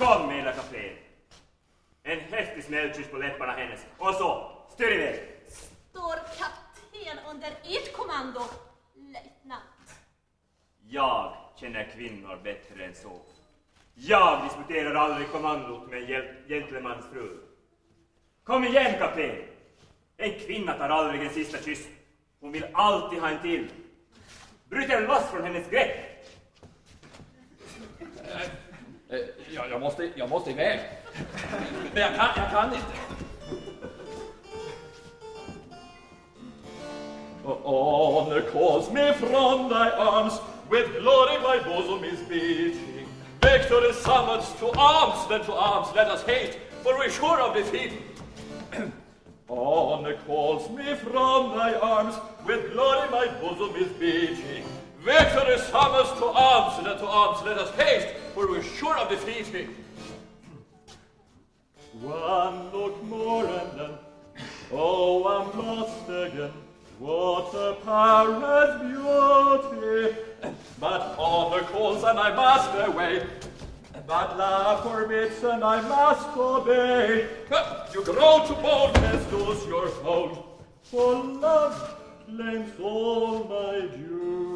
Kom, Mela kapten. En häftig smällkyss på läpparna hennes. Och så, styr iväg. Står kapten under ert kommando, löjtnant? Jag känner kvinnor bättre än så. Jag disputerar aldrig kommandot med en gentlemans fru. Kom igen, kapten. En kvinna tar aldrig en sista kyss. Hon vill alltid ha en till. Bryt er loss från hennes grepp. Jag måste iväg. Men jag kan inte. Honor calls me from thy arms, with glory my bosom is beating. Victor is summoned to arms, then to arms let us haste, for we're sure of defeat. Honor calls me from thy arms, with glory my bosom is beating. Victor is summoned to arms, then to arms let us haste, for we're sure of defeat. One look more and then, oh, I'm lost again. What a perilous beauty! But honor calls and I must away. But love forbids and I must obey. You grow to boldness, lose your hold. For love claims all my due.